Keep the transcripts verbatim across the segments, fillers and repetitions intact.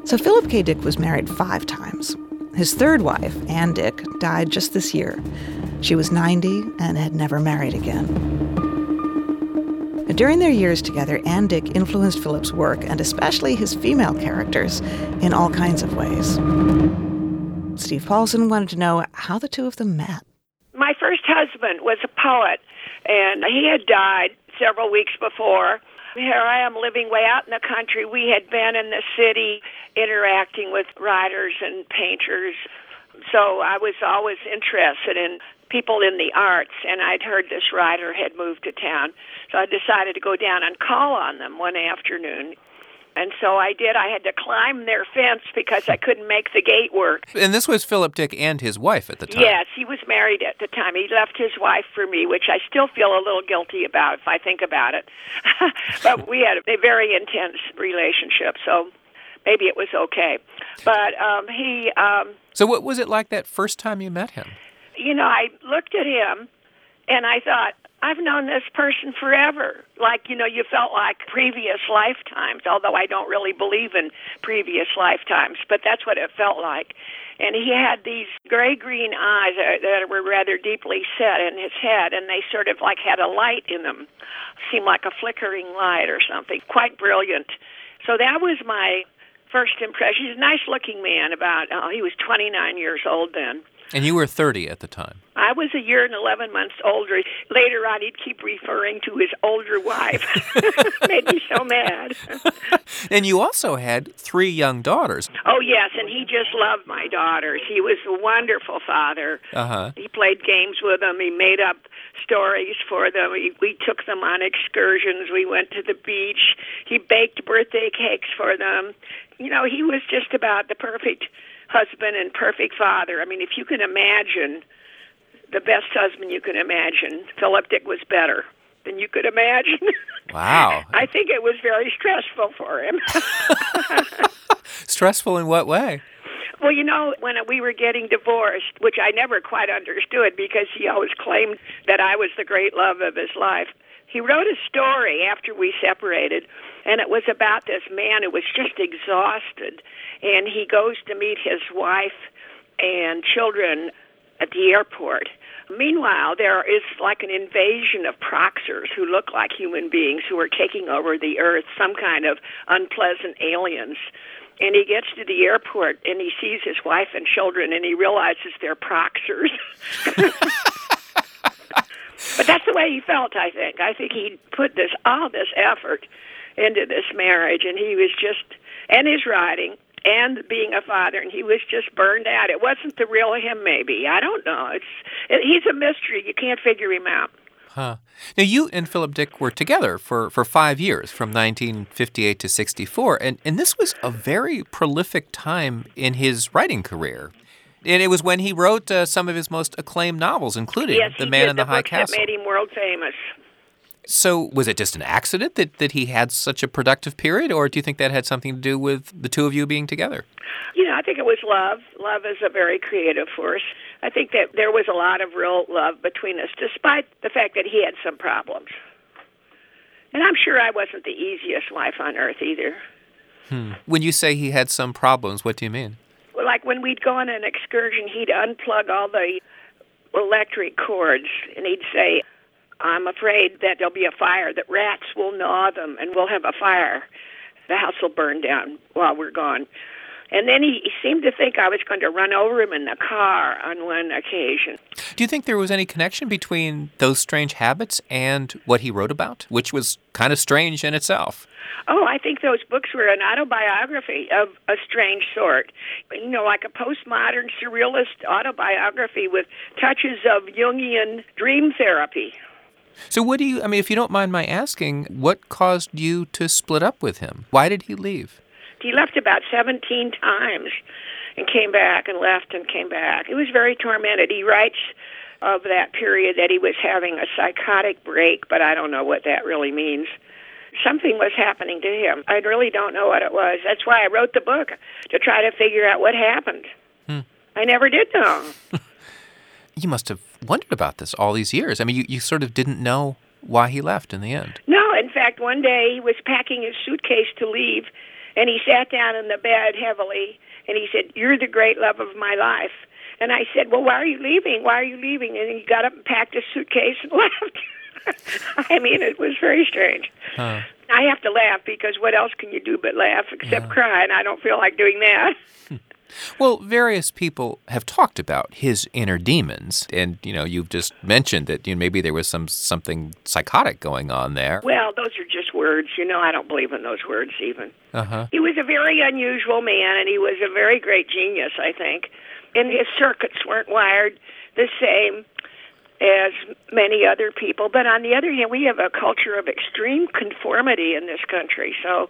So Philip K. Dick was married five times. His third wife, Ann Dick, died just this year. She was ninety and had never married again. During their years together, Ann Dick influenced Philip's work, and especially his female characters, in all kinds of ways. Steve Paulson wanted to know how the two of them met. My first husband was a poet, and he had died several weeks before. Here I am living way out in the country. We had been in the city interacting with writers and painters. So I was always interested in people in the arts, and I'd heard this writer had moved to town. So I decided to go down and call on them one afternoon. And so I did. I had to climb their fence because I couldn't make the gate work. And this was Philip Dick and his wife at the time. Yes, he was married at the time. He left his wife for me, which I still feel a little guilty about if I think about it. But we had a very intense relationship, so maybe it was okay. But um, he... Um, so what was it like that first time you met him? You know, I looked at him, and I thought, I've known this person forever. Like, you know, you felt like previous lifetimes, although I don't really believe in previous lifetimes, but that's what it felt like. And he had these gray-green eyes that were rather deeply set in his head, and they sort of like had a light in them. Seemed like a flickering light or something. Quite brilliant. So that was my first impression. He's a nice-looking man. About, oh, he was twenty-nine years old then. And you were thirty at the time. I was a year and eleven months older. Later on, he'd keep referring to his older wife. Made me so mad. And you also had three young daughters. Oh, yes, and he just loved my daughters. He was a wonderful father. Uh-huh. He played games with them. He made up stories for them. We, we took them on excursions. We went to the beach. He baked birthday cakes for them. You know, he was just about the perfect husband and perfect father. I mean, if you can imagine the best husband you can imagine, Philip Dick was better than you could imagine. Wow. I think it was very stressful for him. Stressful in what way? Well, you know, when we were getting divorced, which I never quite understood because he always claimed that I was the great love of his life, he wrote a story after we separated, and it was about this man who was just exhausted, and he goes to meet his wife and children at the airport. Meanwhile, there is like an invasion of Proxers who look like human beings who are taking over the earth, some kind of unpleasant aliens. And he gets to the airport, and he sees his wife and children, and he realizes they're Proxers. But that's the way he felt, I think. I think he put this all this effort into this marriage, and he was just, and his writing, and being a father, and he was just burned out. It wasn't the real him, maybe. I don't know. It's it, he's a mystery. You can't figure him out. Huh. Now, you and Philip Dick were together for, for five years, from nineteen fifty-eight to sixty-four, and, and this was a very prolific time in his writing career. And it was when he wrote uh, some of his most acclaimed novels, including yes, The Man in the, the High books Castle. That made him world famous. So was it just an accident that, that he had such a productive period, or do you think that had something to do with the two of you being together? You know, I think it was love. Love is a very creative force. I think that there was a lot of real love between us, despite the fact that he had some problems. And I'm sure I wasn't the easiest wife on earth either. Hmm. When you say he had some problems, what do you mean? Well, like when we'd go on an excursion, he'd unplug all the electric cords, and he'd say, I'm afraid that there'll be a fire, that rats will gnaw them, and we'll have a fire. The house will burn down while we're gone. And then he, he seemed to think I was going to run over him in the car on one occasion. Do you think there was any connection between those strange habits and what he wrote about, which was kind of strange in itself? Oh, I think those books were an autobiography of a strange sort. You know, like a postmodern surrealist autobiography with touches of Jungian dream therapy. So what do you, I mean, if you don't mind my asking, what caused you to split up with him? Why did he leave? He left about seventeen times and came back and left and came back. He was very tormented. He writes of that period that he was having a psychotic break, but I don't know what that really means. Something was happening to him. I really don't know what it was. That's why I wrote the book, to try to figure out what happened. Hmm. I never did know. You must have wondered about this all these years. I mean, you, you sort of didn't know why he left in the end. No, in fact, one day he was packing his suitcase to leave, And he sat down in the bed heavily, and he said, "You're the great love of my life." And I said, "Well, why are you leaving? Why are you leaving?" And he got up and packed his suitcase and left. I mean, it was very strange. Huh. I have to laugh because what else can you do but laugh except yeah. cry, and I don't feel like doing that. Well, various people have talked about his inner demons, and, you know, you've just mentioned that, you know, maybe there was some something psychotic going on there. Well, those are just words. You know, I don't believe in those words even. Uh-huh. He was a very unusual man, and he was a very great genius, I think. And his circuits weren't wired the same as many other people. But on the other hand, we have a culture of extreme conformity in this country, so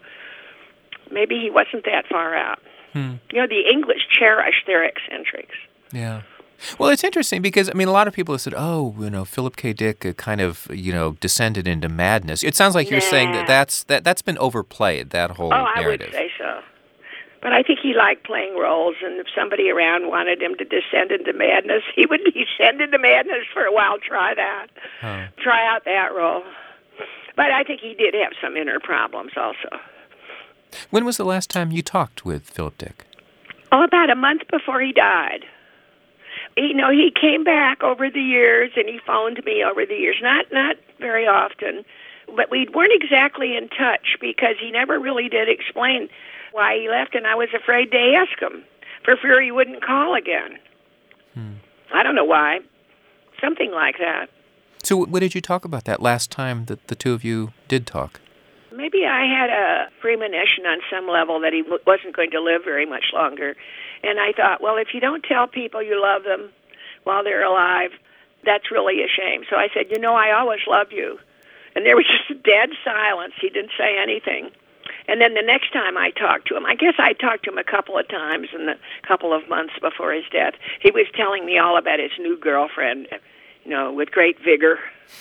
maybe he wasn't that far out. Hmm. You know, the English cherish their eccentrics. Yeah. Well, it's interesting because, I mean, a lot of people have said, oh, you know, Philip K. Dick uh, kind of, you know, descended into madness. It sounds like you're nah. saying that that's, that, that's been overplayed, that whole oh, narrative. I would say so. But I think he liked playing roles, and if somebody around wanted him to descend into madness, he would descend into madness for a while. Try that. Huh. Try out that role. But I think he did have some inner problems also. When was the last time you talked with Philip Dick? Oh, about a month before he died. You know, he came back over the years, and he phoned me over the years. Not not very often, but we weren't exactly in touch because he never really did explain why he left, and I was afraid to ask him for fear he wouldn't call again. Hmm. I don't know why. Something like that. So what did you talk about that last time that the two of you did talk? Maybe I had a premonition on some level that he w- wasn't going to live very much longer. And I thought, well, if you don't tell people you love them while they're alive, that's really a shame. So I said, you know, I always love you. And there was just a dead silence. He didn't say anything. And then the next time I talked to him, I guess I talked to him a couple of times in the couple of months before his death, he was telling me all about his new girlfriend, you know, with great vigor.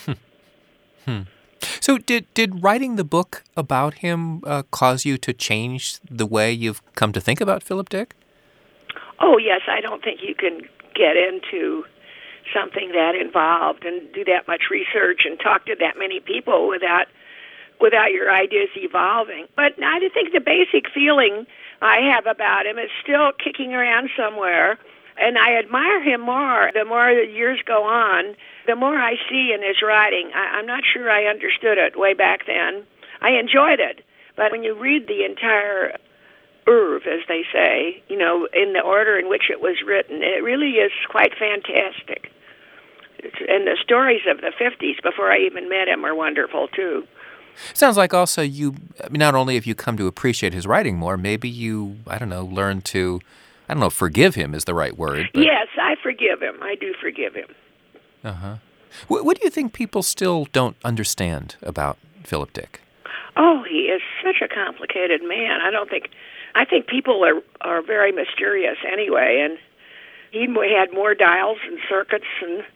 hmm. So did did writing the book about him uh, cause you to change the way you've come to think about Philip Dick? Oh, yes. I don't think you can get into something that involved and do that much research and talk to that many people without without your ideas evolving. But I think the basic feeling I have about him is still kicking around somewhere, and I admire him more the more the years go on. The more I see in his writing, I, I'm not sure I understood it way back then. I enjoyed it, but when you read the entire oeuvre, as they say, you know, in the order in which it was written, it really is quite fantastic. It's, and the stories of the fifties, before I even met him, are wonderful, too. Sounds like also you, I mean, not only have you come to appreciate his writing more, maybe you, I don't know, learn to, I don't know, forgive him is the right word. But... Yes, I forgive him. I do forgive him. Uh-huh. What, what do you think people still don't understand about Philip Dick? Oh, he is such a complicated man. I don't think, I think people are, are very mysterious anyway, and he had more dials and circuits and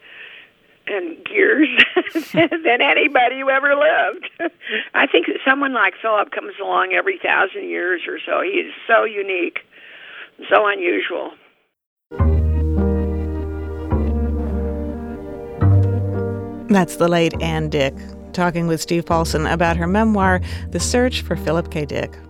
and gears than anybody who ever lived. I think that someone like Philip comes along every thousand years or so. He is so unique, so unusual. That's the late Ann Dick talking with Steve Paulson about her memoir, The Search for Philip K. Dick.